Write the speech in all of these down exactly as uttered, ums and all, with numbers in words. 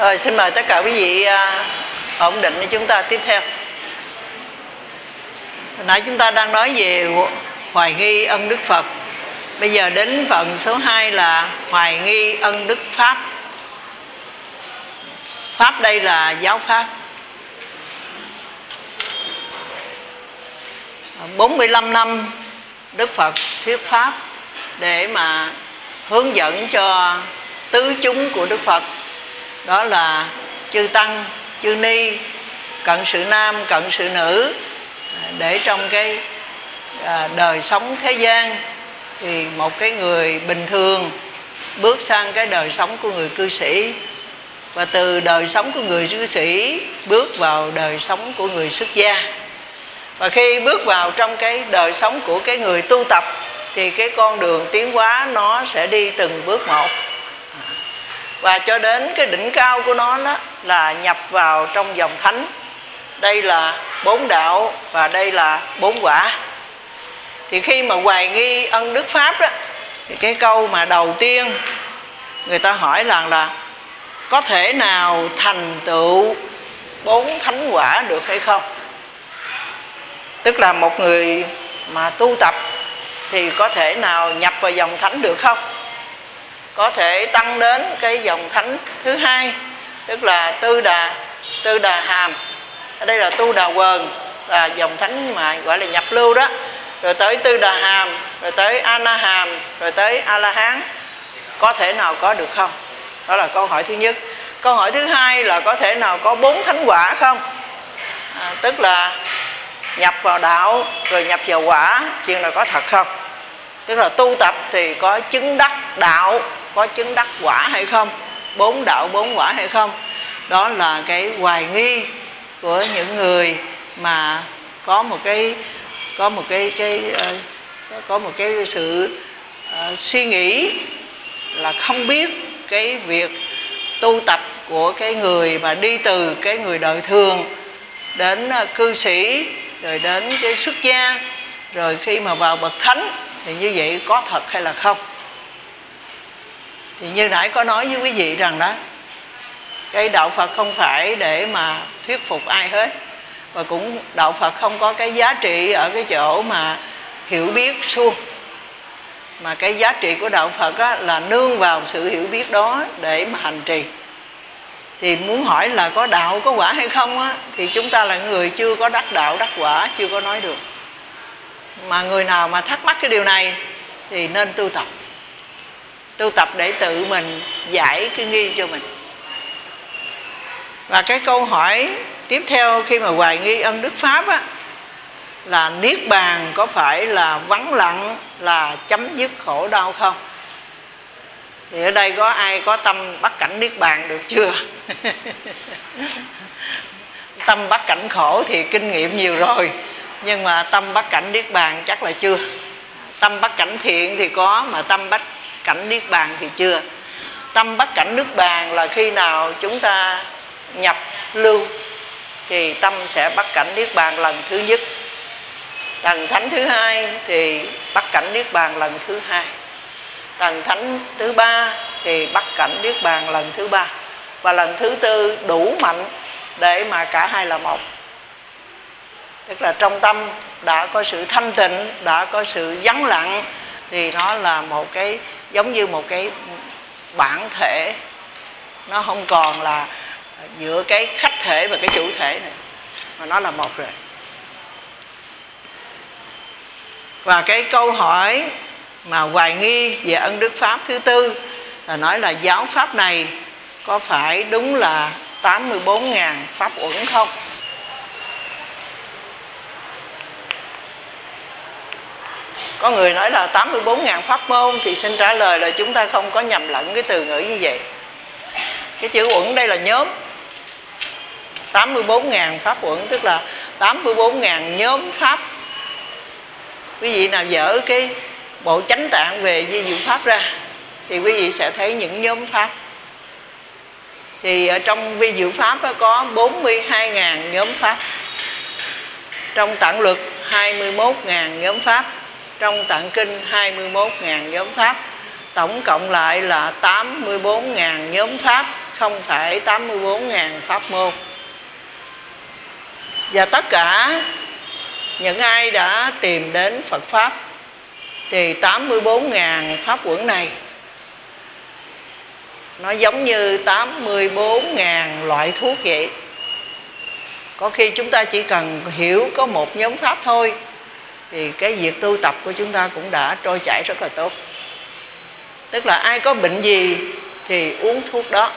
Rồi, xin mời tất cả quý vị à, ổn định để chúng ta tiếp theo. Hồi nãy chúng ta đang nói về hoài nghi ân đức Phật. Bây giờ đến phần số hai là hoài nghi ân đức Pháp. Pháp đây là giáo Pháp. bốn mươi lăm năm Đức Phật thuyết Pháp để mà hướng dẫn cho tứ chúng của Đức Phật. Đó là chư Tăng, chư Ni, cận sự nam, cận sự nữ. Để trong cái đời sống thế gian thì một cái người bình thường bước sang cái đời sống của người cư sĩ, và từ đời sống của người cư sĩ bước vào đời sống của người xuất gia. Và khi bước vào trong cái đời sống của cái người tu tập thì cái con đường tiến hóa nó sẽ đi từng bước một, và cho đến cái đỉnh cao của nó đó là nhập vào trong dòng thánh. Đây là bốn đạo và đây là bốn quả. Thì khi mà hoài nghi ân đức Pháp đó, thì cái câu mà đầu tiên người ta hỏi rằng là có thể nào thành tựu bốn thánh quả được hay không? Tức là một người mà tu tập thì có thể nào nhập vào dòng thánh được không? Có thể tăng đến cái dòng thánh thứ hai, tức là tư đà tư đà hàm. Ở đây là tu đà quần, là dòng thánh mà gọi là nhập lưu đó. Rồi tới tư đà hàm, rồi tới a na hàm, rồi tới a la hán. Có thể nào có được không? Đó là câu hỏi thứ nhất. Câu hỏi thứ hai là có thể nào có bốn thánh quả không? À, tức là nhập vào đạo rồi nhập vào quả, chuyện là có thật không? Tức là tu tập thì có chứng đắc đạo, có chứng đắc quả hay không? Bốn đạo bốn quả hay không? Đó là cái hoài nghi của những người mà có một cái có một cái cái uh, có một cái sự uh, suy nghĩ là không biết cái việc tu tập của cái người mà đi từ cái người đời thường đến uh, cư sĩ, rồi đến cái xuất gia, rồi khi mà vào bậc thánh thì như vậy có thật hay là không? Thì như nãy có nói với quý vị rằng đó, cái đạo Phật không phải để mà thuyết phục ai hết, và cũng đạo Phật không có cái giá trị ở cái chỗ mà hiểu biết suông, mà cái giá trị của đạo Phật á, là nương vào sự hiểu biết đó để mà hành trì. Thì muốn hỏi là có đạo có quả hay không á, thì chúng ta là người chưa có đắc đạo đắc quả, chưa có nói được. Mà người nào mà thắc mắc cái điều này thì nên tu tập, tu tập để tự mình giải cái nghi cho mình. Và cái câu hỏi tiếp theo khi mà hoài nghi ân đức Pháp á, là niết bàn có phải là vắng lặng, là chấm dứt khổ đau không? Thì ở đây có ai có tâm bắt cảnh niết bàn được chưa? Tâm bắt cảnh khổ thì kinh nghiệm nhiều rồi, nhưng mà tâm bắt cảnh niết bàn chắc là chưa. Tâm bắt cảnh thiện thì có, mà tâm bắt cảnh niết bàn thì chưa. Tâm bắt cảnh niết bàn là khi nào chúng ta nhập lưu thì tâm sẽ bắt cảnh niết bàn lần thứ nhất. Lần thánh thứ hai thì bắt cảnh niết bàn lần thứ hai. Lần thánh thứ ba thì bắt cảnh niết bàn lần thứ ba. Và lần thứ tư đủ mạnh để mà cả hai là một. Tức là trong tâm đã có sự thanh tịnh, đã có sự vắng lặng, thì nó là một cái giống như một cái bản thể. Nó không còn là giữa cái khách thể và cái chủ thể này, mà nó là một rồi. Và cái câu hỏi mà hoài nghi về ân đức Pháp thứ tư là nói là giáo Pháp này có phải đúng là tám mươi bốn ngàn Pháp uẩn không? Có người nói là tám mươi bốn ngàn Pháp môn, thì xin trả lời là chúng ta không có nhầm lẫn cái từ ngữ như vậy. Cái chữ uẩn đây là nhóm. Tám mươi bốn ngàn Pháp uẩn tức là tám mươi bốn ngàn nhóm Pháp. Quý vị nào dở cái bộ chánh tạng về vi diệu Pháp ra thì quý vị sẽ thấy những nhóm Pháp. Thì ở trong vi diệu Pháp có bốn mươi hai ngàn nhóm Pháp. Trong tạng luật hai mươi mốt ngàn nhóm Pháp. Trong tạng kinh hai mươi mốt ngàn nhóm Pháp. Tổng cộng lại là tám mươi bốn ngàn nhóm Pháp không phải tám mươi bốn nghìn pháp môn. Và tất cả những ai đã tìm đến Phật Pháp thì tám mươi bốn nghìn pháp quẩn này nó giống như tám mươi bốn nghìn loại thuốc vậy. Có khi chúng ta chỉ cần hiểu có một nhóm pháp thôi thì cái việc tu tập của chúng ta cũng đã trôi chảy rất là tốt. Tức là ai có bệnh gì thì uống thuốc đó.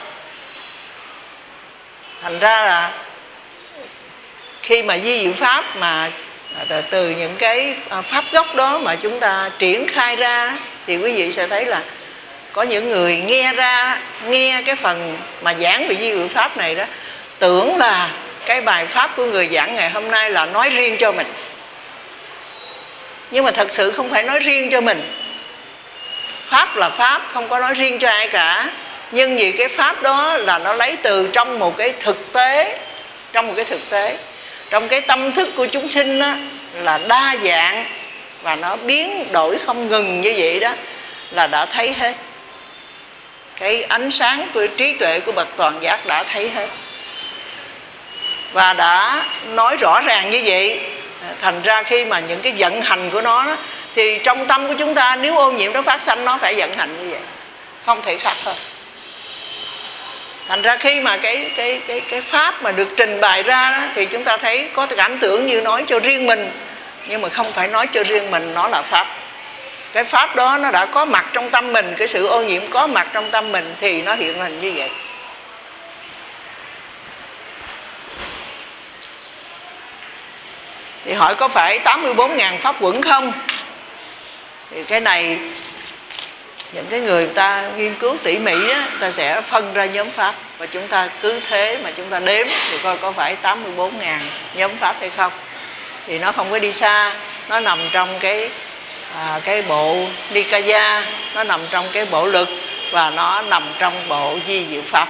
Thành ra là khi mà di diệu pháp mà từ những cái pháp gốc đó mà chúng ta triển khai ra thì quý vị sẽ thấy là có những người nghe ra, nghe cái phần mà giảng về di diệu pháp này đó, tưởng là cái bài pháp của người giảng ngày hôm nay là nói riêng cho mình. Nhưng mà thật sự không phải nói riêng cho mình. Pháp là pháp, không có nói riêng cho ai cả. Nhưng vì cái pháp đó là nó lấy từ trong một cái thực tế, trong một cái thực tế, trong cái tâm thức của chúng sinh đó, là đa dạng và nó biến đổi không ngừng như vậy đó, là đã thấy hết. Cái ánh sáng của trí tuệ của bậc toàn giác đã thấy hết và đã nói rõ ràng như vậy. Thành ra khi mà những cái vận hành của nó đó, thì trong tâm của chúng ta nếu ô nhiễm nó phát sanh, nó phải vận hành như vậy, không thể khác hơn. Thành ra khi mà cái cái cái cái pháp mà được trình bày ra đó, thì chúng ta thấy có cảm tưởng như nói cho riêng mình, nhưng mà không phải nói cho riêng mình, nó là pháp. Cái pháp đó nó đã có mặt trong tâm mình, cái sự ô nhiễm có mặt trong tâm mình thì nó hiện hình như vậy. Thì hỏi có phải tám mươi bốn nghìn pháp quẩn không? Thì cái này những cái người ta nghiên cứu tỉ mỉ á, ta sẽ phân ra nhóm pháp. Và chúng ta cứ thế mà chúng ta đếm thì coi có phải tám mươi bốn nghìn nhóm pháp hay không. Thì nó không có đi xa, nó nằm trong cái à, cái bộ Nikaya, nó nằm trong cái bộ lực và nó nằm trong bộ di diệu pháp.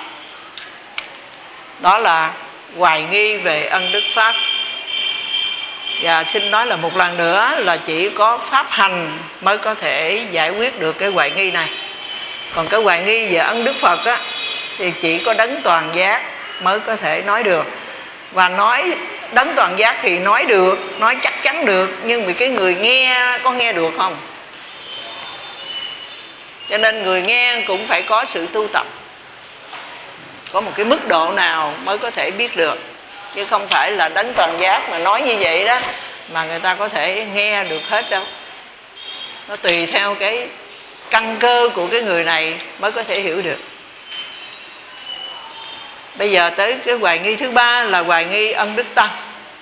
Đó là hoài nghi về ân đức pháp. Và xin nói là một lần nữa là chỉ có pháp hành mới có thể giải quyết được cái hoài nghi này. Còn cái hoài nghi về ân đức Phật á, thì chỉ có đấng toàn giác mới có thể nói được. Và nói đấng toàn giác thì nói được, nói chắc chắn được, nhưng vì cái người nghe có nghe được không? Cho nên người nghe cũng phải có sự tu tập, có một cái mức độ nào mới có thể biết được. Chứ không phải là đấng toàn giác mà nói như vậy đó mà người ta có thể nghe được hết đâu. Nó tùy theo cái căn cơ của cái người này mới có thể hiểu được. Bây giờ tới cái hoài nghi thứ ba là hoài nghi ân đức tăng.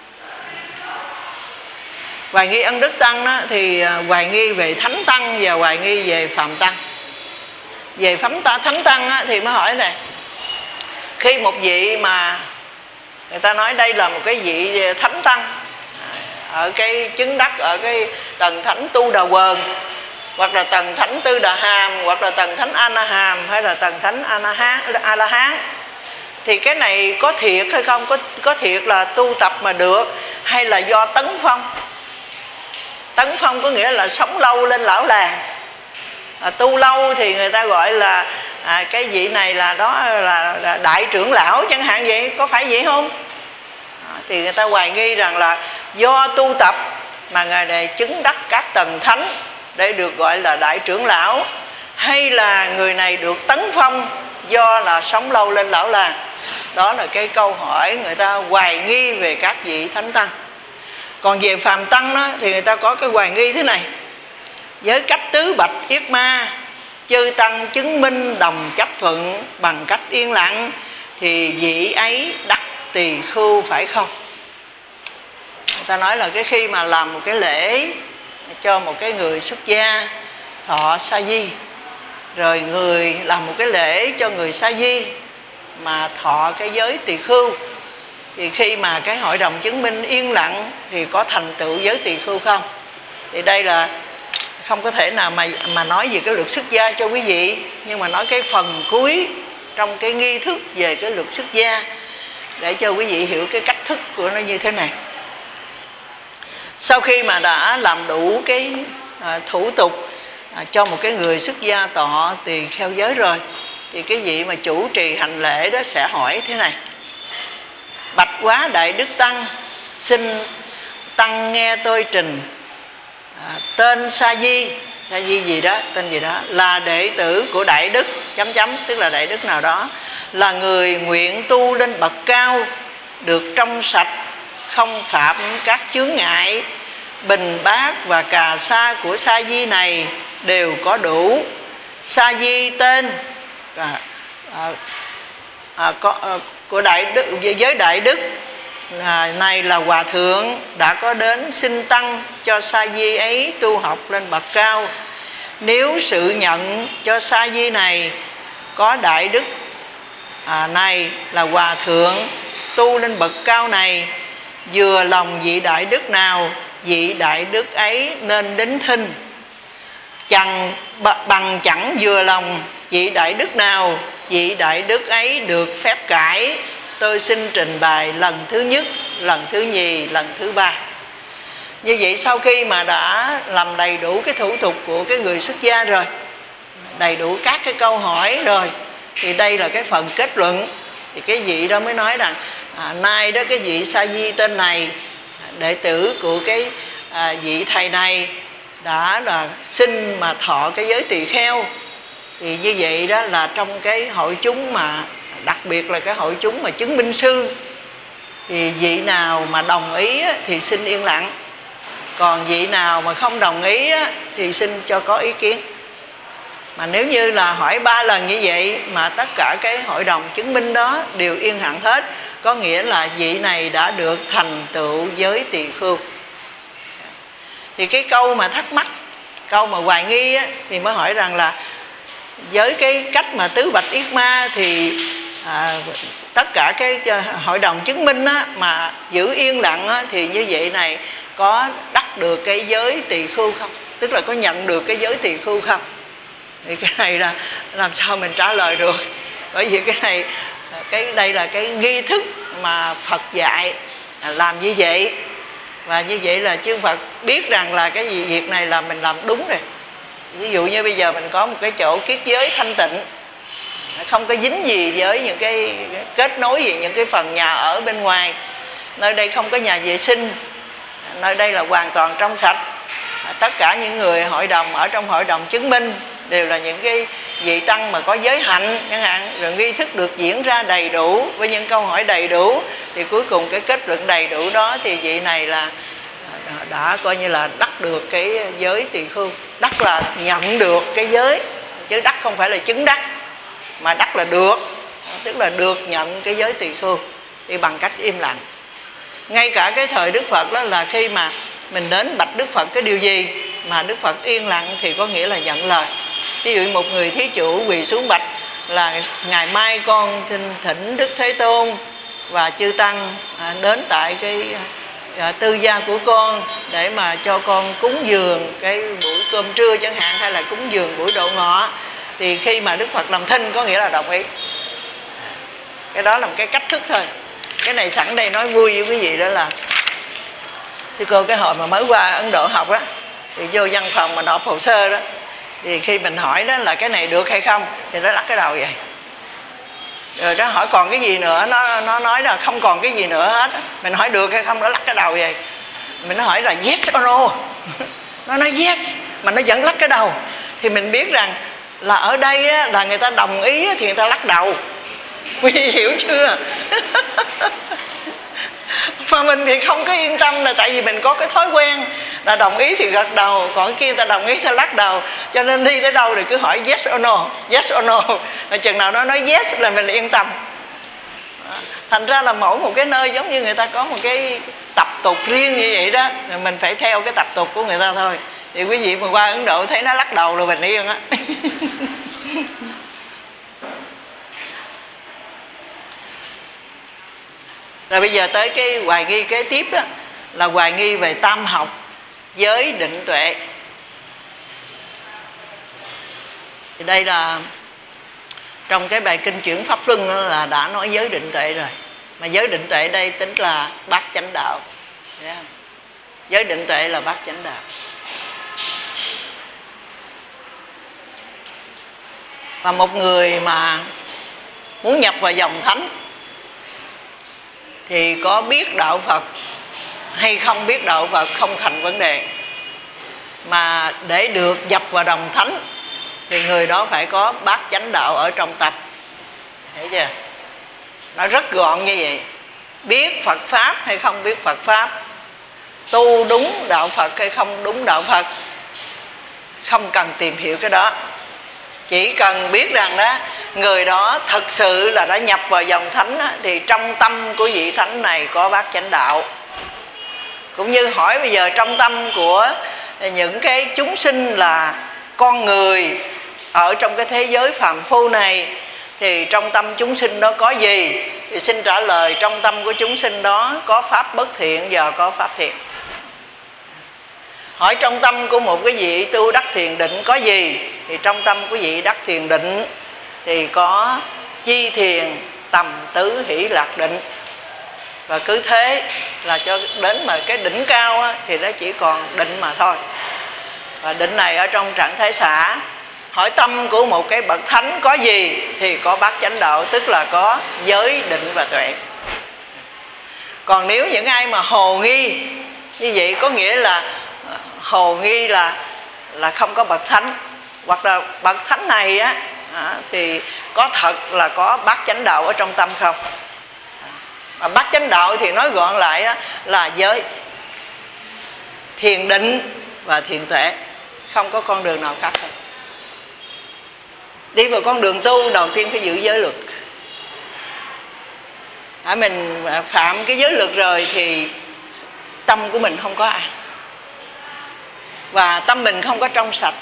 Hoài nghi ân đức tăng đó, thì hoài nghi về thánh tăng và hoài nghi về phàm tăng. Về phấm ta thánh tăng á, thì mới hỏi này, khi một vị mà người ta nói đây là một cái vị thánh tăng ở cái chứng đắc ở cái tầng thánh Tu Đà Quần, hoặc là tầng thánh Tư Đà Hàm, hoặc là tầng thánh A Na Hàm, hay là tầng thánh A Na Hán, A La Hán, thì cái này có thiệt hay không? Có có thiệt là tu tập mà được, hay là do tấn phong? Tấn phong có nghĩa là sống lâu lên lão làng. À, tu lâu thì người ta gọi là à, cái vị này là đó là, là đại trưởng lão chẳng hạn vậy, có phải vậy không? À, thì người ta hoài nghi rằng là do tu tập mà người này chứng đắc các tầng thánh để được gọi là đại trưởng lão, hay là người này được tấn phong do là sống lâu lên lão làng. Đó là cái câu hỏi người ta hoài nghi về các vị thánh tăng. Còn về phàm tăng đó, thì người ta có cái hoài nghi thế này: với cách tứ bạch yết ma, chư tăng chứng minh đồng chấp thuận bằng cách yên lặng, thì vị ấy đắc tỳ khưu phải không? Người ta nói là cái khi mà làm một cái lễ cho một cái người xuất gia thọ sa di, rồi người làm một cái lễ cho người sa di mà thọ cái giới tỳ khưu, thì khi mà cái hội đồng chứng minh yên lặng thì có thành tựu giới tỳ khưu không? Thì đây là không có thể nào mà mà nói về cái luật xuất gia cho quý vị, nhưng mà nói cái phần cuối trong cái nghi thức về cái luật xuất gia để cho quý vị hiểu cái cách thức của nó như thế này. Sau khi mà đã làm đủ cái à, thủ tục à, cho một cái người xuất gia tọ tỳ kheo giới rồi, thì cái vị mà chủ trì hành lễ đó sẽ hỏi thế này: bạch quá Đại Đức Tăng, xin Tăng nghe tôi trình. à, Tên Sa Di, Sa Di gì đó, tên gì đó, là đệ tử của Đại Đức chấm chấm, tức là Đại Đức nào đó, là người nguyện tu lên bậc cao, được trong sạch, không phạm các chướng ngại. Bình bát và cà sa của Sa Di này đều có đủ. Sa Di tên à, à, à, có, à, của Đại Đức, với Đại Đức à, này là Hòa Thượng đã có đến xin Tăng cho Sa Di ấy tu học lên bậc cao. Nếu sự nhận cho Sa Di này có Đại Đức à, này là Hòa Thượng tu lên bậc cao này, vừa lòng vị Đại Đức nào, vị Đại Đức ấy nên đến thinh. Chẳng bằng chẳng vừa lòng vị Đại Đức nào, vị Đại Đức ấy được phép cải. Tôi xin trình bày lần thứ nhất, lần thứ nhì, lần thứ ba. Như vậy sau khi mà đã làm đầy đủ cái thủ tục của cái người xuất gia rồi, đầy đủ các cái câu hỏi rồi, thì đây là cái phần kết luận. Thì cái vị đó mới nói rằng à, nay đó cái vị Sa Di tên này, đệ tử của cái à, vị thầy này đã là xin mà thọ cái giới tỳ kheo. Thì như vậy đó là trong cái hội chúng mà đặc biệt là cái hội chúng mà chứng minh sư, thì vị nào mà đồng ý á, thì xin yên lặng, còn vị nào mà không đồng ý á, thì xin cho có ý kiến. Mà nếu như là hỏi ba lần như vậy mà tất cả cái hội đồng chứng minh đó đều yên lặng hết, có nghĩa là vị này đã được thành tựu giới tỳ khưu. Thì cái câu mà thắc mắc, câu mà hoài nghi á, thì mới hỏi rằng là với cái cách mà tứ bạch yết ma thì à, tất cả cái hội đồng chứng minh á, mà giữ yên lặng á, thì như vậy này có đắc được cái giới tỳ khưu không? Tức là có nhận được cái giới tỳ khưu không? Thì cái này là làm sao mình trả lời được? Bởi vì cái này, cái đây là cái nghi thức mà Phật dạy làm như vậy. Và như vậy là chư Phật biết rằng là cái gì việc này là mình làm đúng rồi. Ví dụ như bây giờ mình có một cái chỗ kiết giới thanh tịnh, không có dính gì với những cái kết nối gì những cái phần nhà ở bên ngoài. Nơi đây không có nhà vệ sinh, nơi đây là hoàn toàn trong sạch. Tất cả những người hội đồng ở trong hội đồng chứng minh đều là những cái vị tăng mà có giới hạnh chẳng hạn, rồi nghi thức được diễn ra đầy đủ với những câu hỏi đầy đủ, thì cuối cùng cái kết luận đầy đủ đó thì vị này là đã coi như là đắc được cái giới tỳ khưu. Đắc là nhận được cái giới, chứ đắc không phải là chứng đắc, mà đắc là được, tức là được nhận cái giới tỳ khưu thì bằng cách im lặng. Ngay cả cái thời Đức Phật đó là khi mà mình đến bạch Đức Phật cái điều gì mà Đức Phật yên lặng thì có nghĩa là nhận lời. Ví dụ một người thí chủ quỳ xuống bạch là ngày mai con thỉnh, thỉnh Đức Thế Tôn và chư tăng à, đến tại cái à, tư gia của con để mà cho con cúng dường cái buổi cơm trưa chẳng hạn, hay là cúng dường buổi độ ngọ, thì khi mà Đức Phật làm thinh có nghĩa là đồng ý. Cái đó là một cái cách thức thôi. Cái này sẵn đây nói vui với quý vị đó là sư cô cái hồi mà mới qua Ấn Độ học á, thì vô văn phòng mà nộp hồ sơ đó, thì khi mình hỏi đó là cái này được hay không thì nó lắc cái đầu vậy. Rồi đó hỏi còn cái gì nữa, nó nó nói là không còn cái gì nữa hết. Mình hỏi được hay không, nó lắc cái đầu vậy. Mình hỏi là yes or no, nó nói yes mà nó vẫn lắc cái đầu. Thì mình biết rằng là ở đây á, là người ta đồng ý thì người ta lắc đầu. Quý vị hiểu chưa? Mà mình thì không có yên tâm là tại vì mình có cái thói quen là đồng ý thì gật đầu, còn kia người ta đồng ý thì lắc đầu. Cho nên đi tới đâu thì cứ hỏi yes or no, yes or no. Mà chừng nào nó nói yes là mình yên tâm. Thành ra là mỗi một cái nơi giống như người ta có một cái tập tục riêng như vậy đó, mình phải theo cái tập tục của người ta thôi. Thì quý vị mà qua Ấn Độ thấy nó lắc đầu là mình yên á. Rồi bây giờ tới cái hoài nghi kế tiếp đó, là hoài nghi về tam học giới định tuệ. Thì đây là trong cái bài kinh chuyển Pháp Luân đó là đã nói giới định tuệ rồi. Mà giới định tuệ đây tính là bát chánh đạo. Thấy không? Giới định tuệ là bát chánh đạo. Và một người mà muốn nhập vào dòng thánh thì có biết đạo Phật hay không biết đạo Phật không thành vấn đề, mà để được nhập vào dòng thánh thì người đó phải có bát chánh đạo ở trong tâm. Hiểu chưa? Nó rất gọn như vậy. Biết Phật Pháp hay không biết Phật Pháp, tu đúng đạo Phật hay không đúng đạo Phật, không cần tìm hiểu cái đó. Chỉ cần biết rằng đó, người đó thật sự là đã nhập vào dòng thánh đó, thì trong tâm của vị thánh này có bát chánh đạo. Cũng như hỏi bây giờ trong tâm của những cái chúng sinh là con người ở trong cái thế giới phàm phu này, thì trong tâm chúng sinh đó có gì? Thì xin trả lời, trong tâm của chúng sinh đó có pháp bất thiện và có pháp thiện. Hỏi trong tâm của một cái vị tu đắc thiền định có gì? Thì trong tâm của vị đắc thiền định thì có chi thiền, tầm tứ, hỷ lạc định. Và cứ thế là cho đến mà cái đỉnh cao á, thì nó chỉ còn định mà thôi. Và định này ở trong trạng thái xả. Hỏi tâm của một cái bậc thánh có gì? Thì có bát chánh đạo, tức là có giới, định và tuệ. Còn nếu những ai mà hồ nghi như vậy, có nghĩa là hồ nghi là là không có bậc thánh, hoặc là bậc thánh này á à, thì có thật là có bát chánh đạo ở trong tâm không? Mà bát chánh đạo thì nói gọn lại á, là giới, thiền định và thiền tuệ, không có con đường nào khác hết. Đi vào con đường tu đầu tiên phải giữ giới luật. À, mình phạm cái giới luật rồi thì tâm của mình không có ai, và tâm mình không có trong sạch.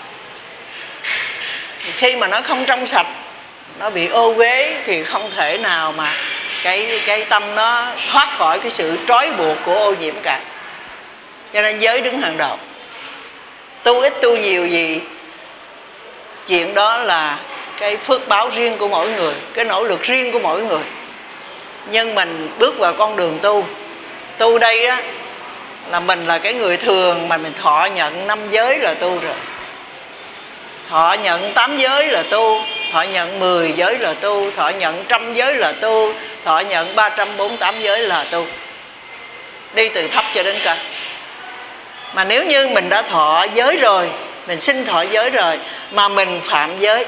Khi mà nó không trong sạch, nó bị ô uế thì không thể nào mà cái cái tâm nó thoát khỏi cái sự trói buộc của ô nhiễm cả. Cho nên giới đứng hàng đầu. Tu ít tu nhiều gì, chuyện đó là cái phước báo riêng của mỗi người, cái nỗ lực riêng của mỗi người. Nhưng mình bước vào con đường tu, tu đây á là mình là cái người thường mà mình thọ nhận năm giới là tu rồi, thọ nhận tám giới là tu, thọ nhận mười giới là tu, thọ nhận trăm giới là tu, thọ nhận ba trăm bốn mươi tám giới là tu. Đi từ thấp cho đến cao. Mà nếu như mình đã thọ giới rồi, mình xin thọ giới rồi mà mình phạm giới,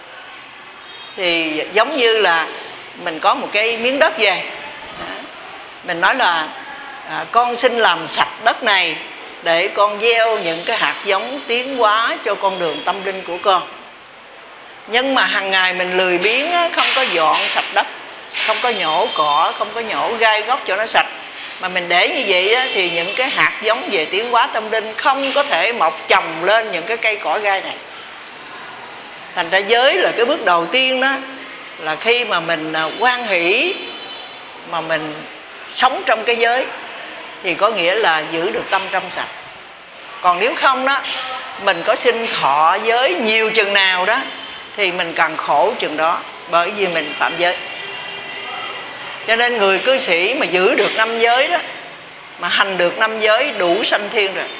thì giống như là mình có một cái miếng đất về, mình nói là à, con xin làm sạch đất này để con gieo những cái hạt giống tiến hóa cho con đường tâm linh của con. Nhưng mà hàng ngày mình lười biếng, không có dọn sạch đất, không có nhổ cỏ, không có nhổ gai góc cho nó sạch, mà mình để như vậy thì những cái hạt giống về tiến hóa tâm linh không có thể mọc chồng lên những cái cây cỏ gai này. Thành ra giới là cái bước đầu tiên đó, là khi mà mình hoan hỷ mà mình sống trong cái giới thì có nghĩa là giữ được tâm trong sạch. Còn nếu không đó, mình có xin thọ giới nhiều chừng nào đó thì mình càng khổ chừng đó, bởi vì mình phạm giới. Cho nên người cư sĩ mà giữ được năm giới đó, mà hành được năm giới đủ sanh thiên rồi,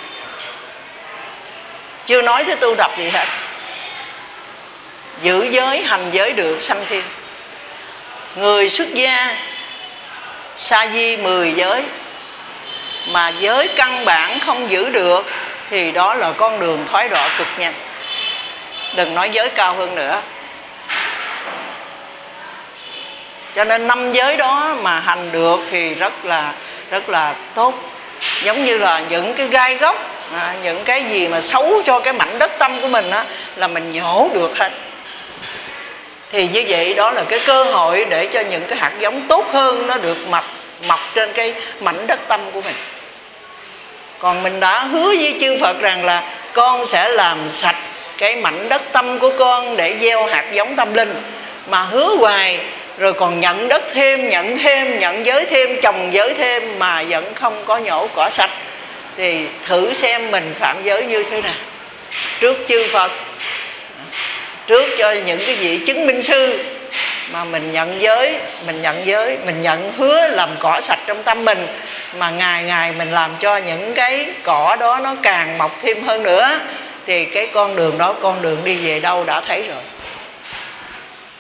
chưa nói tới tu tập gì hết. Giữ giới, hành giới được sanh thiên. Người xuất gia sa di mười giới mà giới căn bản không giữ được thì đó là con đường thoái đọa cực nhanh. Đừng nói giới cao hơn nữa. Cho nên năm giới đó mà hành được thì rất là rất là tốt. Giống như là những cái gai góc, à, những cái gì mà xấu cho cái mảnh đất tâm của mình á, là mình nhổ được hết. Thì như vậy đó là cái cơ hội để cho những cái hạt giống tốt hơn nó được mọc mọc trên cái mảnh đất tâm của mình. Còn mình đã hứa với chư Phật rằng là con sẽ làm sạch cái mảnh đất tâm của con để gieo hạt giống tâm linh, mà hứa hoài rồi còn nhận đất thêm, nhận thêm, nhận giới thêm, trồng giới thêm mà vẫn không có nhổ cỏ sạch, thì thử xem mình phạm giới như thế nào. Trước chư Phật, trước cho những cái vị chứng minh sư mà mình nhận giới, mình nhận giới, mình nhận hứa làm cỏ sạch trong tâm mình, mà ngày ngày mình làm cho những cái cỏ đó nó càng mọc thêm hơn nữa, thì cái con đường đó, con đường đi về đâu đã thấy rồi.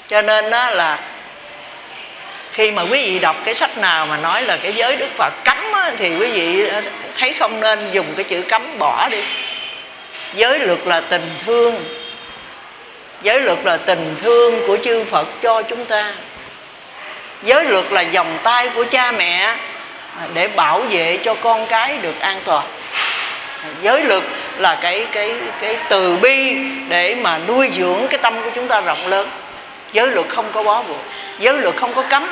Cho nên đó là khi mà quý vị đọc cái sách nào mà nói là cái giới Đức Phật cấm á, thì quý vị thấy không nên dùng cái chữ cấm, bỏ đi. Giới luật là tình thương. Giới luật là tình thương của chư Phật cho chúng ta. Giới luật là vòng tay của cha mẹ để bảo vệ cho con cái được an toàn. Giới luật là cái cái cái từ bi để mà nuôi dưỡng cái tâm của chúng ta rộng lớn. Giới luật không có bó buộc, giới luật không có cấm.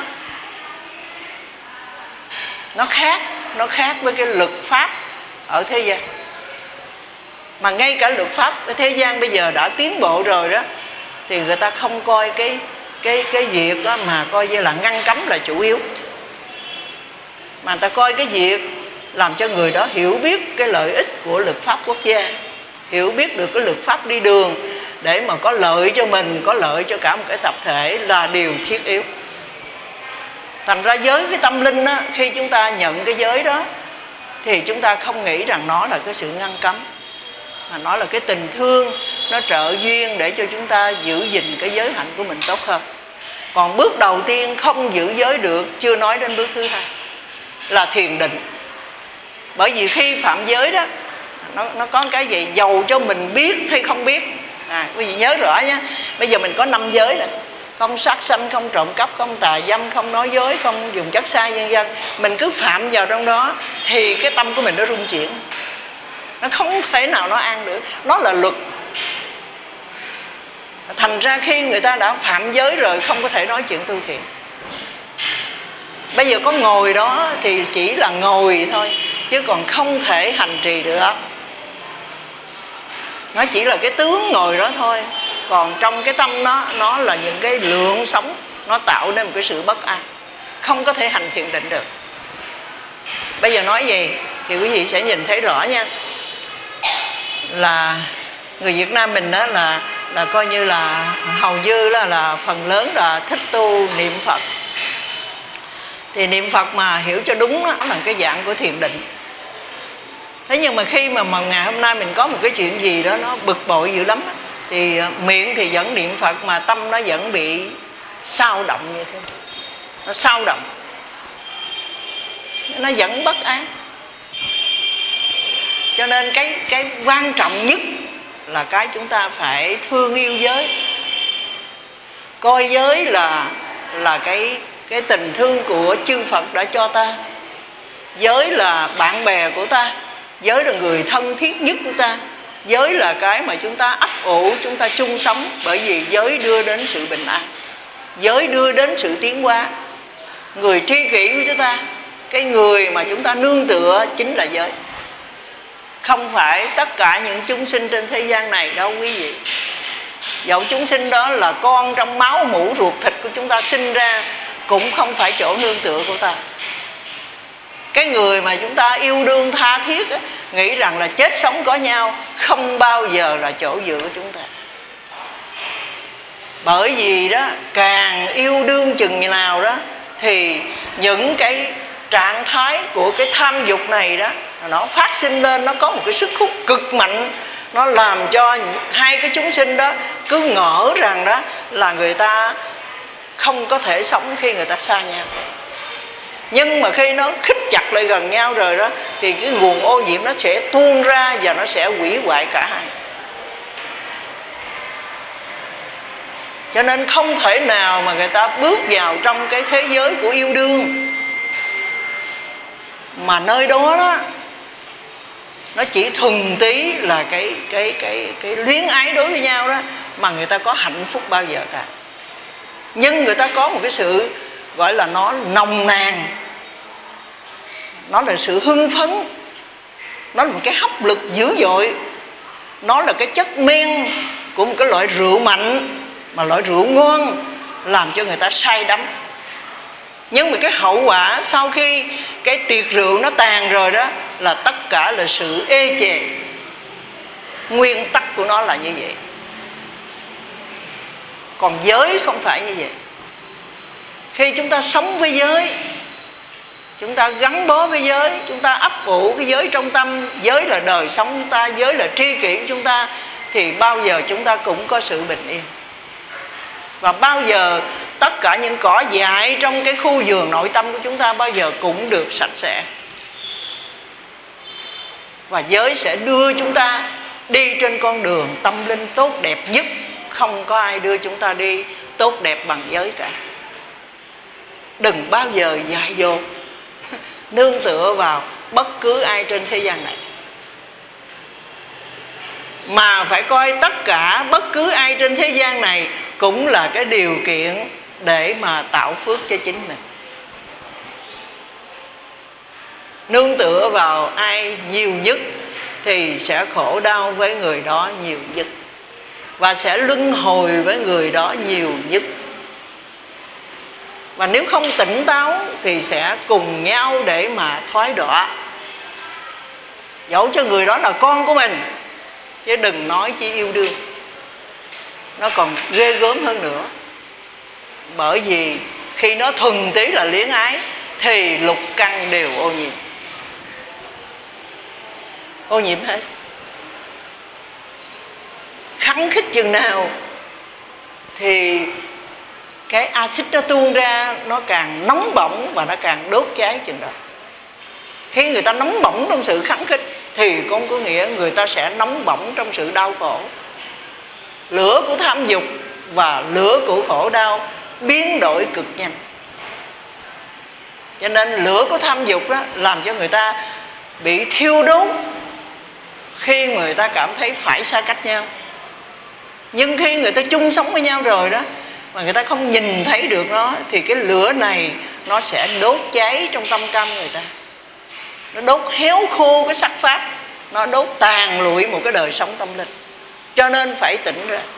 Nó khác, nó khác với cái luật pháp ở thế gian. Mà ngay cả luật pháp ở thế gian bây giờ đã tiến bộ rồi đó, thì người ta không coi cái cái cái việc đó mà coi như là ngăn cấm là chủ yếu, mà người ta coi cái việc làm cho người đó hiểu biết cái lợi ích của luật pháp quốc gia, hiểu biết được cái luật pháp đi đường để mà có lợi cho mình, có lợi cho cả một cái tập thể là điều thiết yếu. Thành ra giới cái tâm linh á, khi chúng ta nhận cái giới đó thì chúng ta không nghĩ rằng nó là cái sự ngăn cấm, mà nó là cái tình thương, nó trợ duyên để cho chúng ta giữ gìn cái giới hạnh của mình tốt hơn. Còn bước đầu tiên không giữ giới được, chưa nói đến bước thứ hai là thiền định. Bởi vì khi phạm giới đó, nó, nó có cái gì dầu cho mình biết hay không biết. À, quý vị nhớ rõ nhé. Bây giờ mình có năm giới đó: không sát sanh, không trộm cắp, không tà dâm, không nói dối, không dùng chất sai, vân vân. Mình cứ phạm vào trong đó thì cái tâm của mình nó rung chuyển, nó không thể nào nó an được. Nó là luật. Thành ra khi người ta đã phạm giới rồi, không có thể nói chuyện tu thiện. Bây giờ có ngồi đó thì chỉ là ngồi thôi, chứ còn không thể hành trì được. Nó chỉ là cái tướng ngồi đó thôi. Còn trong cái tâm nó, nó là những cái lượng sống, nó tạo nên một cái sự bất an, không có thể hành thiền định được. Bây giờ nói gì thì quý vị sẽ nhìn thấy rõ nha. Là người Việt Nam mình đó là là coi như là hầu như là, là phần lớn là thích tu niệm Phật. Thì niệm Phật mà hiểu cho đúng đó, là cái dạng của thiền định. Thế nhưng mà khi mà, mà ngày hôm nay mình có một cái chuyện gì đó nó bực bội dữ lắm, thì miệng thì vẫn niệm Phật mà tâm nó vẫn bị xao động như thế. Nó xao động, nó vẫn bất an. Cho nên cái, cái quan trọng nhất là cái chúng ta phải thương yêu giới. Coi giới là, là cái, cái tình thương của chư Phật đã cho ta. Giới là bạn bè của ta, giới là người thân thiết nhất của ta, giới là cái mà chúng ta ấp ủ, chúng ta chung sống. Bởi vì giới đưa đến sự bình an, giới đưa đến sự tiến hóa. Người tri kỷ của chúng ta, cái người mà chúng ta nương tựa chính là giới. Không phải tất cả những chúng sinh trên thế gian này đâu quý vị. Dẫu chúng sinh đó là con trong máu mủ ruột thịt của chúng ta sinh ra, cũng không phải chỗ nương tựa của ta. Cái người mà chúng ta yêu đương tha thiết á, nghĩ rằng là chết sống có nhau, không bao giờ là chỗ dựa của chúng ta. Bởi vì đó, càng yêu đương chừng nào đó, thì những cái trạng thái của cái tham dục này đó, nó phát sinh lên, nó có một cái sức hút cực mạnh. Nó làm cho hai cái chúng sinh đó cứ ngỡ rằng đó là người ta không có thể sống khi người ta xa nhau. Nhưng mà khi nó khích chặt lại gần nhau rồi đó, thì cái nguồn ô nhiễm nó sẽ tuôn ra và nó sẽ hủy hoại cả hai. Cho nên không thể nào mà người ta bước vào trong cái thế giới của yêu đương mà nơi đó đó nó chỉ thuần túy là cái cái cái cái luyến ái đối với nhau đó, mà người ta có hạnh phúc bao giờ cả. Nhưng người ta có một cái sự gọi là nó nồng nàn, nó là sự hưng phấn, nó là một cái hấp lực dữ dội, nó là cái chất men của một cái loại rượu mạnh, mà loại rượu ngon, làm cho người ta say đắm. Nhưng mà cái hậu quả sau khi cái tiệc rượu nó tàn rồi đó, là tất cả là sự ê chề. Nguyên tắc của nó là như vậy. Còn giới không phải như vậy. Khi chúng ta sống với giới, chúng ta gắn bó với giới, chúng ta ấp ủ cái giới trong tâm, giới là đời sống chúng ta, giới là tri kỷ của chúng ta, thì bao giờ chúng ta cũng có sự bình yên. Và bao giờ tất cả những cỏ dại trong cái khu vườn nội tâm của chúng ta bao giờ cũng được sạch sẽ. Và giới sẽ đưa chúng ta đi trên con đường tâm linh tốt đẹp nhất. Không có ai đưa chúng ta đi tốt đẹp bằng giới cả. Đừng bao giờ dại dột nương tựa vào bất cứ ai trên thế gian này, mà phải coi tất cả bất cứ ai trên thế gian này cũng là cái điều kiện để mà tạo phước cho chính mình. Nương tựa vào ai nhiều nhất thì sẽ khổ đau với người đó nhiều nhất, và sẽ luân hồi với người đó nhiều nhất. Và nếu không tỉnh táo thì sẽ cùng nhau để mà thoái đọa, dẫu cho người đó là con của mình, chứ đừng nói chỉ yêu đương. Nó còn ghê gớm hơn nữa. Bởi vì khi nó thuần túy là luyến ái thì lục căn đều ô nhiễm. Ô nhiễm hết. Khắng khích chừng nào thì cái axit nó tuôn ra, nó càng nóng bỏng và nó càng đốt cháy chừng đó. Khi người ta nóng bỏng trong sự khắng khích thì cũng có nghĩa người ta sẽ nóng bỏng trong sự đau khổ. Lửa của tham dục và lửa của khổ đau biến đổi cực nhanh. Cho nên lửa của tham dục đó làm cho người ta bị thiêu đốt khi người ta cảm thấy phải xa cách nhau. Nhưng khi người ta chung sống với nhau rồi đó, mà người ta không nhìn thấy được nó, thì cái lửa này nó sẽ đốt cháy trong tâm can người ta. Nó đốt héo khô cái sắc pháp, nó đốt tàn lụi một cái đời sống tâm linh. Cho nên phải tỉnh ra,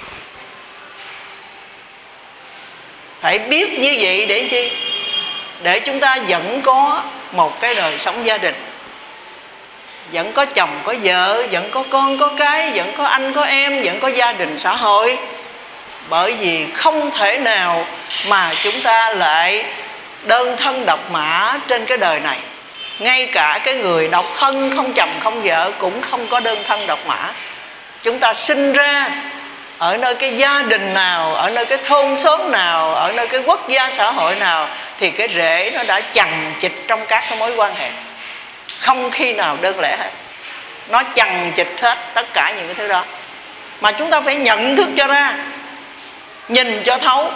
phải biết như vậy để chi? Để chúng ta vẫn có một cái đời sống gia đình, vẫn có chồng có vợ, vẫn có con có cái, vẫn có anh có em, vẫn có gia đình xã hội. Bởi vì không thể nào mà chúng ta lại đơn thân độc mã trên cái đời này. Ngay cả cái người độc thân không chồng không vợ cũng không có đơn thân độc mã. Chúng ta sinh ra ở nơi cái gia đình nào, ở nơi cái thôn xóm nào, ở nơi cái quốc gia xã hội nào, thì cái rễ nó đã chằng chịt trong các cái mối quan hệ, không khi nào đơn lẻ hết. Nó chằng chịt hết tất cả những cái thứ đó. Mà chúng ta phải nhận thức cho ra, nhìn cho thấu,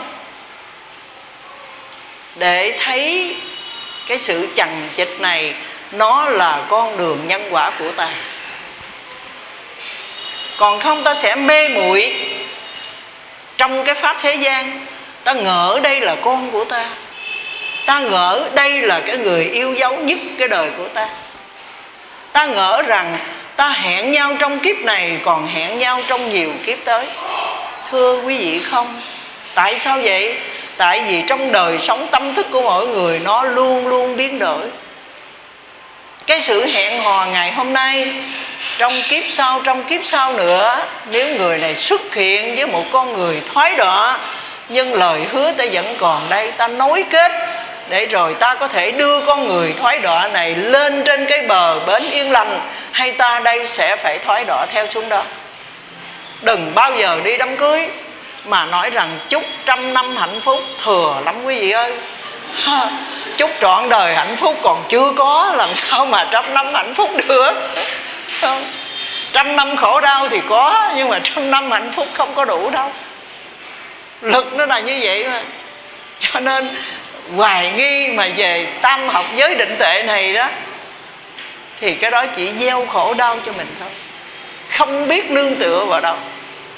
để thấy cái sự chằng chịt này nó là con đường nhân quả của ta. Còn không ta sẽ mê muội trong cái pháp thế gian. Ta ngỡ đây là con của ta, ta ngỡ đây là cái người yêu dấu nhất cái đời của ta, ta ngỡ rằng ta hẹn nhau trong kiếp này còn hẹn nhau trong nhiều kiếp tới. Thưa quý vị không. Tại sao vậy? Tại vì trong đời sống tâm thức của mỗi người nó luôn luôn biến đổi. Cái sự hẹn hò ngày hôm nay, trong kiếp sau, trong kiếp sau nữa, nếu người này xuất hiện với một con người thoái đọa, nhưng lời hứa ta vẫn còn đây, ta nối kết để rồi ta có thể đưa con người thoái đọa này lên trên cái bờ bến yên lành, hay ta đây sẽ phải thoái đọa theo xuống đó. Đừng bao giờ đi đám cưới mà nói rằng chúc trăm năm hạnh phúc, thừa lắm quý vị ơi. Chúc trọn đời hạnh phúc còn chưa có, làm sao mà trăm năm hạnh phúc được? Không. Trăm năm khổ đau thì có, nhưng mà trăm năm hạnh phúc không có đủ đâu. Lực nó là như vậy mà. Cho nên hoài nghi mà về tam học giới định tuệ này đó, thì cái đó chỉ gieo khổ đau cho mình thôi, không biết nương tựa vào đâu.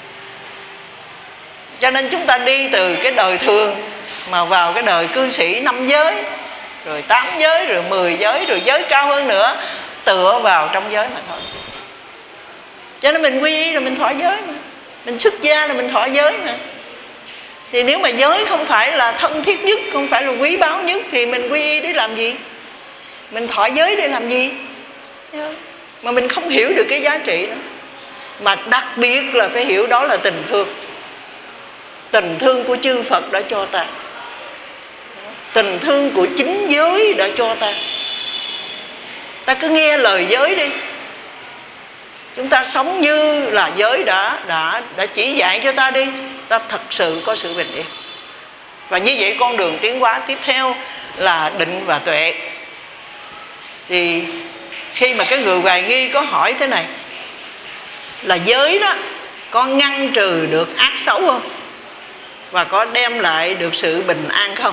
Cho nên chúng ta đi từ cái đời thường mà vào cái đời cư sĩ năm giới, rồi tám giới, rồi mười giới, rồi giới cao hơn nữa, tựa vào trong giới mà thôi. Cho nên mình quy y là mình thọ giới mà, mình xuất gia là mình thọ giới mà. Thì nếu mà giới không phải là thân thiết nhất, không phải là quý báu nhất, thì mình quy y để làm gì? Mình thọ giới để làm gì? Mà mình không hiểu được cái giá trị đó. Mà đặc biệt là phải hiểu đó là tình thương. Tình thương của chư Phật đã cho ta, tình thương của chính giới đã cho ta. Ta cứ nghe lời giới đi. Chúng ta sống như là giới đã đã đã chỉ dạy cho ta đi. ta thật sự có sự bình yên. Và như vậy con đường tiến hóa tiếp theo là định và tuệ. Thì khi mà cái người hoài nghi có hỏi thế này là giới đó có ngăn trừ được ác xấu không, và có đem lại được sự bình an không,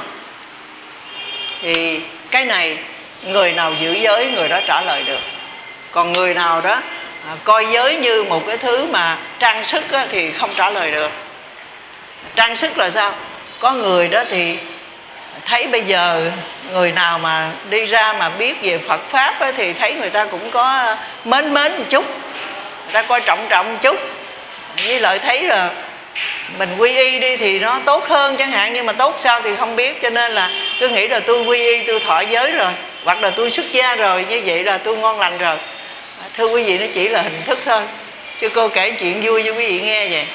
thì cái này người nào giữ giới người đó trả lời được. Còn người nào đó à, coi giới như một cái thứ mà trang sức á, thì không trả lời được. Trang sức là sao? Có người đó thì thấy bây giờ người nào mà đi ra mà biết về Phật Pháp á, thì thấy người ta cũng có mến mến một chút, người ta coi trọng trọng một chút, với lại thấy là mình quy y đi thì nó tốt hơn chẳng hạn. Nhưng mà tốt sao thì không biết, cho nên là tôi nghĩ là tôi quy y, tôi thọ giới rồi, hoặc là tôi xuất gia rồi, như vậy là tôi ngon lành rồi. Thưa quý vị, nó chỉ là hình thức thôi. Chứ cô kể chuyện vui cho quý vị nghe vậy.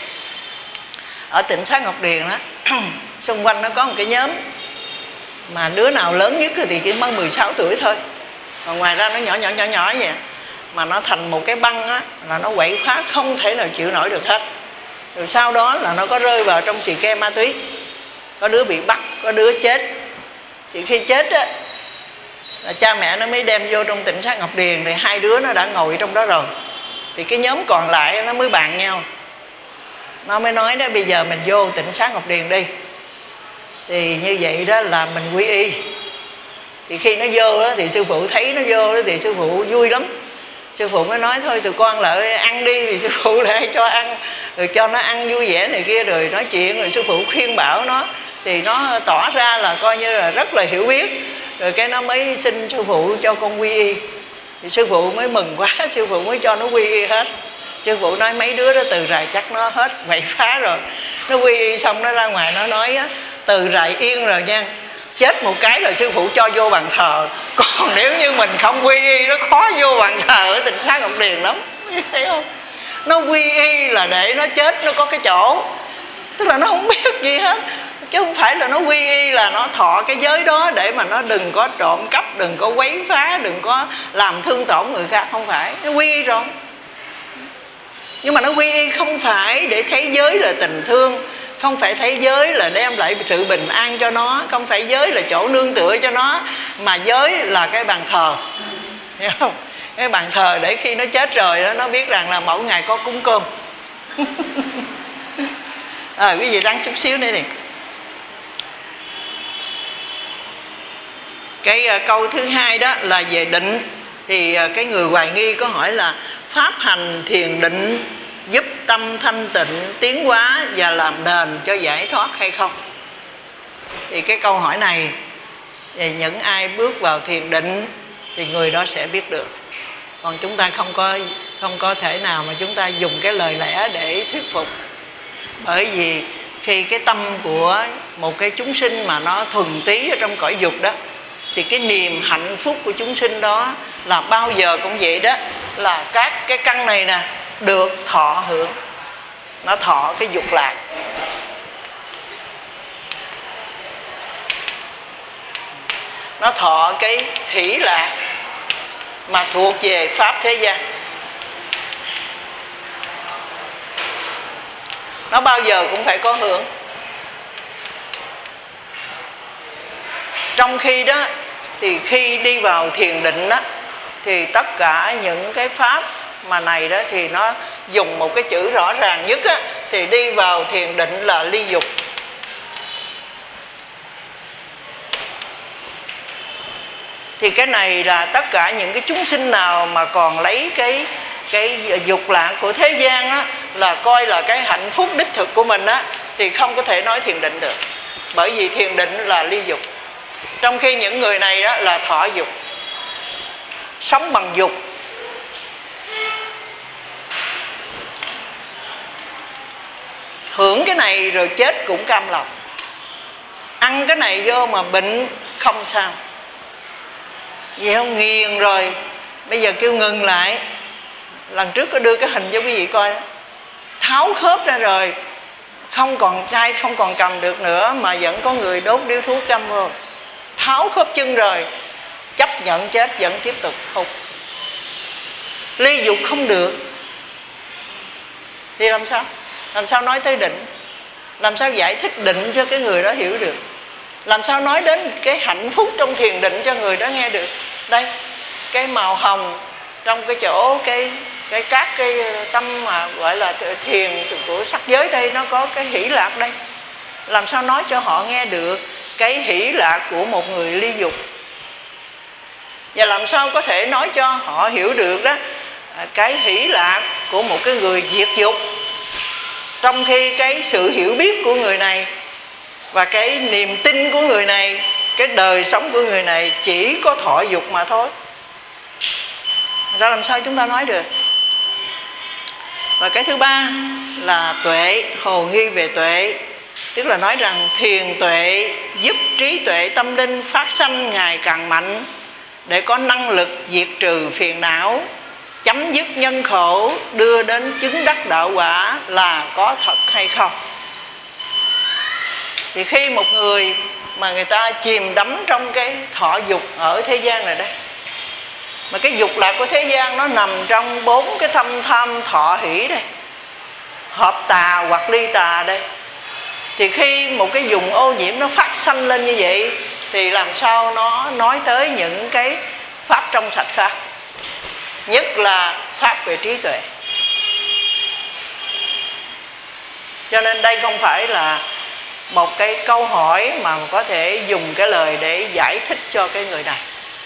Ở tỉnh Xá Ngọc Điền đó, xung quanh nó có một cái nhóm mà đứa nào lớn nhất thì chỉ mới mười sáu tuổi thôi, còn ngoài ra nó nhỏ nhỏ nhỏ nhỏ vậy. Mà nó thành một cái băng á, là nó quậy phá không thể nào chịu nổi được hết. Rồi sau đó là nó có rơi vào trong xì ke ma túy, có đứa bị bắt, có đứa chết. Thì khi chết á, là cha mẹ nó mới đem vô trong tỉnh Xá Ngọc Điền, thì hai đứa nó đã ngồi trong đó rồi. Thì cái nhóm còn lại nó mới bàn nhau, nó mới nói đó, bây giờ mình vô tỉnh Xá Ngọc Điền đi, thì như vậy đó là mình quy y. Thì khi nó vô đó, thì sư phụ thấy nó vô đó, thì sư phụ vui lắm. Sư phụ mới nói thôi tụi con lại ăn đi, thì sư phụ lại cho ăn, rồi cho nó ăn vui vẻ này kia, rồi nói chuyện, rồi sư phụ khuyên bảo nó, thì nó tỏ ra là coi như là rất là hiểu biết. Rồi cái nó mới xin sư phụ cho con quy y. Thì sư phụ mới mừng quá, sư phụ mới cho nó quy y hết. Sư phụ nói mấy đứa đó từ rày chắc nó hết quậy phá rồi. Nó quy y xong nó ra ngoài nó nói á, từ rày yên rồi nha, chết một cái là sư phụ cho vô bàn thờ. Còn nếu như mình không quy y, nó khó vô bàn thờ ở tỉnh Xá Ngọc Điền lắm, thấy không? Nó quy y là để nó chết nó có cái chỗ, tức là nó không biết gì hết. Chứ không phải là nó quy y là nó thọ cái giới đó để mà nó đừng có trộm cắp, đừng có quấy phá, đừng có làm thương tổn người khác. Không phải, nó quy y rồi. Nhưng mà nó quy y không phải để thấy giới là tình thương, không phải thấy giới là đem lại sự bình an cho nó, không phải giới là chỗ nương tựa cho nó, mà giới là cái bàn thờ, hiểu không? Cái bàn thờ để khi nó chết rồi đó, nó biết rằng là mỗi ngày có cúng cơm. À, quý vị đăng chút xíu nữa nè. Cái uh, câu thứ hai đó là về định. Thì uh, cái người hoài nghi có hỏi là pháp hành thiền định giúp tâm thanh tịnh, tiến hóa và làm nền cho giải thoát hay không? Thì cái câu hỏi này, về những ai bước vào thiền định thì người đó sẽ biết được. Còn chúng ta không có không có thể nào mà chúng ta dùng cái lời lẽ để thuyết phục. Bởi vì khi cái tâm của một cái chúng sinh mà nó thuần túy ở trong cõi dục đó, thì cái niềm hạnh phúc của chúng sinh đó là bao giờ cũng vậy đó, là các cái căn này nè được thọ hưởng. Nó thọ cái dục lạc. Nó thọ cái hỷ lạc mà thuộc về pháp thế gian. Nó bao giờ cũng phải có hưởng. Trong khi đó thì khi đi vào thiền định đó, thì tất cả những cái pháp mà này đó thì nó dùng một cái chữ rõ ràng nhất á, thì đi vào thiền định là ly dục. Thì cái này là tất cả những cái chúng sinh nào mà còn lấy cái cái dục lạc của thế gian á, là coi là cái hạnh phúc đích thực của mình á, thì không có thể nói thiền định được. Bởi vì thiền định là ly dục. Trong khi những người này đó là thọ dục, sống bằng dục. Hưởng cái này rồi chết cũng cam lòng. Ăn cái này vô mà bệnh không sao. Vậy không, nghiền rồi bây giờ kêu ngừng lại. Lần trước có đưa cái hình cho quý vị coi đó. Tháo khớp ra rồi, không còn chai, không còn cầm được nữa, mà vẫn có người đốt điếu thuốc căm vô. Tháo khớp chân rồi, chấp nhận chết vẫn tiếp tục hút. Ly dục không được thì làm sao? Làm sao nói tới định? làm sao giải thích định cho cái người đó hiểu được, làm sao nói đến cái hạnh phúc trong thiền định cho người đó nghe được. Đây, cái màu hồng trong cái chỗ cái cái các cái tâm mà gọi là thiền của sắc giới đây, nó có cái hỷ lạc đây, làm sao nói cho họ nghe được cái hỷ lạc của một người ly dục, và làm sao có thể nói cho họ hiểu được đó cái hỷ lạc của một cái người diệt dục, trong khi cái sự hiểu biết của người này và cái niềm tin của người này, cái đời sống của người này chỉ có thọ dục mà thôi. Ra làm sao chúng ta nói được. Và cái thứ ba là tuệ, hồ nghi về tuệ, tức là nói rằng thiền tuệ giúp trí tuệ tâm linh phát sanh ngày càng mạnh, để có năng lực diệt trừ phiền não, chấm dứt nhân khổ, đưa đến chứng đắc đạo quả là có thật hay không. Thì khi một người mà người ta chìm đắm trong cái thọ dục ở thế gian này đây, mà cái dục lạc của thế gian nó nằm trong bốn cái thâm tham thọ hỷ đây, hợp tà hoặc ly tà đây, thì khi một cái vùng ô nhiễm nó phát sanh lên như vậy, thì làm sao nó nói tới những cái pháp trong sạch khác, nhất là pháp về trí tuệ. Cho nên đây không phải là một cái câu hỏi mà có thể dùng cái lời để giải thích cho cái người này,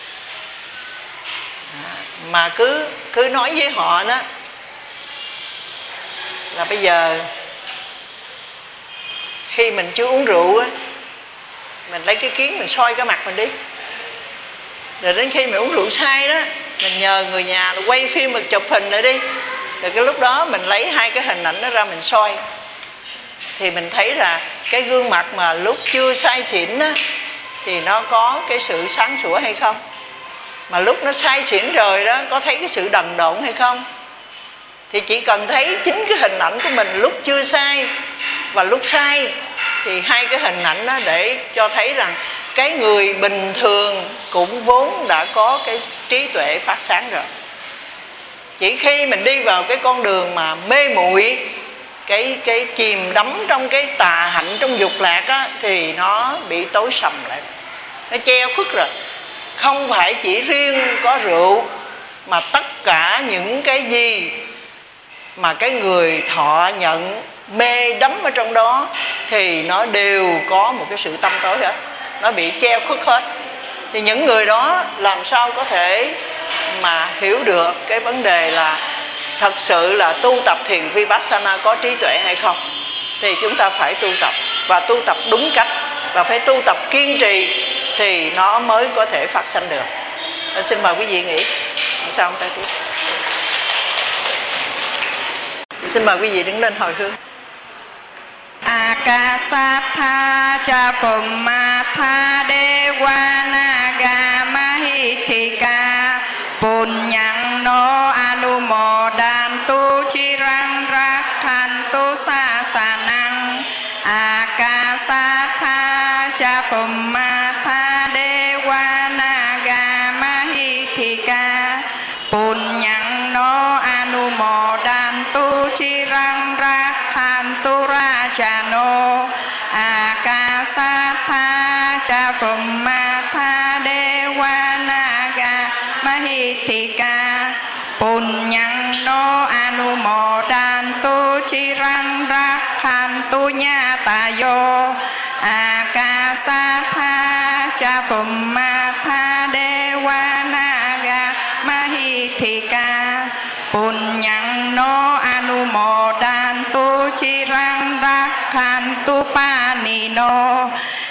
mà cứ cứ nói với họ đó là bây giờ khi mình chưa uống rượu á, mình lấy cái kiến mình soi cái mặt mình đi, rồi đến khi mình uống rượu say đó, mình nhờ người nhà quay phim mình chụp hình lại đi, rồi cái lúc đó mình lấy hai cái hình ảnh đó ra mình soi, thì mình thấy là cái gương mặt mà lúc chưa say xỉn á, thì nó có cái sự sáng sủa hay không, mà lúc nó say xỉn rồi đó, có thấy cái sự đần độn hay không. Thì chỉ cần thấy chính cái hình ảnh của mình lúc chưa say và lúc say, thì hai cái hình ảnh đó để cho thấy rằng cái người bình thường cũng vốn đã có cái trí tuệ phát sáng rồi. Chỉ khi mình đi vào cái con đường mà mê muội, cái cái chìm đắm trong cái tà hạnh, trong dục lạc á, thì nó bị tối sầm lại, nó che khuất rồi. Không phải chỉ riêng có rượu, mà tất cả những cái gì mà cái người thọ nhận mê đắm ở trong đó, thì nó đều có một cái sự tâm tối hết, nó bị che khuất hết. Thì những người đó làm sao có thể mà hiểu được cái vấn đề là thật sự là tu tập thiền Vipassana có trí tuệ hay không. Thì chúng ta phải tu tập, và tu tập đúng cách, và phải tu tập kiên trì, thì nó mới có thể phát sanh được. Và xin mời quý vị nghĩ sao không ta tiếp. Xin mời quý vị đứng lên hồi hướng. Akasatha cha Pummatha Devanaga Mahithika Punyang no Anumodantu Chirang Rakhantu Sasanang. Akasatha cha Pummatha Devanaga Mahithika Punyang no Anumodantu Chirang Rakhantu Rajano. Akasatha cha Pummatha Devanaga Mahithika Punyang no Anumodantu Chirang Rakhantu Nyatayo. Akasatha cha Pummatha Devanaga Mahithika Punyang no Anumodantu Chirang Rakhantu Panino.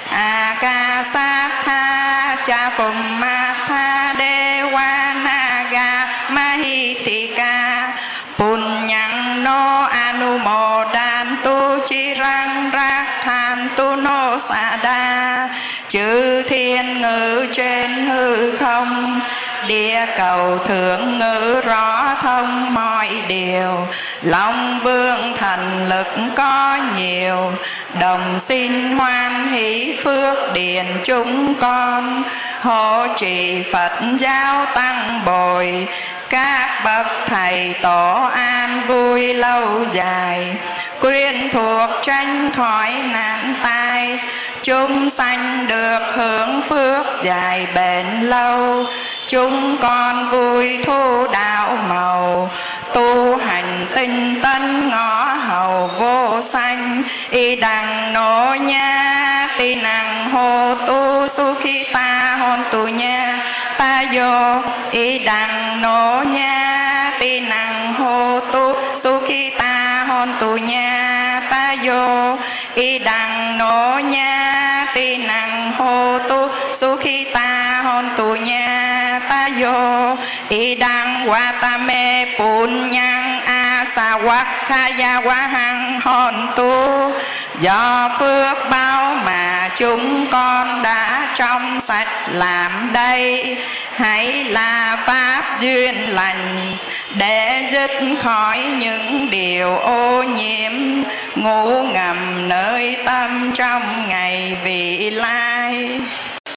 Akasatha cha Pummatha Devanaga Mahithika Punyang no Anumodantu Chirang Rakhantu No Sada. Chư thiên ngự trên hư không, địa cầu thượng ngữ rõ thông mọi điều. Long vương thần lực có nhiều, đồng xin hoan hỷ phước điền chúng con. Hộ trì Phật giáo tăng bồi, các bậc thầy tổ an vui lâu dài, quyến thuộc tránh khỏi nạn tai, chúng sanh được hưởng phước dài bền lâu. Chúng con vui thu đạo màu, tu hành tinh tấn ngõ hầu vô sanh. Y đằng nô nha ti năng hô tu su khi ta hôn tu nha ta vô. Y đằng nô nha ti năng hô tu su khi ta hôn tu nha ta vô. Y đằng nô nha ti năng hô tu su khi ta hôn tu nha ta vô. Y đằng wa ta me pun nhang a sa quắc kha ya wa hằng hôn tu. Do phước báo mà chúng con đã trong sạch làm đây, hãy là pháp duyên lành để dứt khỏi những điều ô nhiễm ngủ ngầm nơi tâm trong ngày vị lai.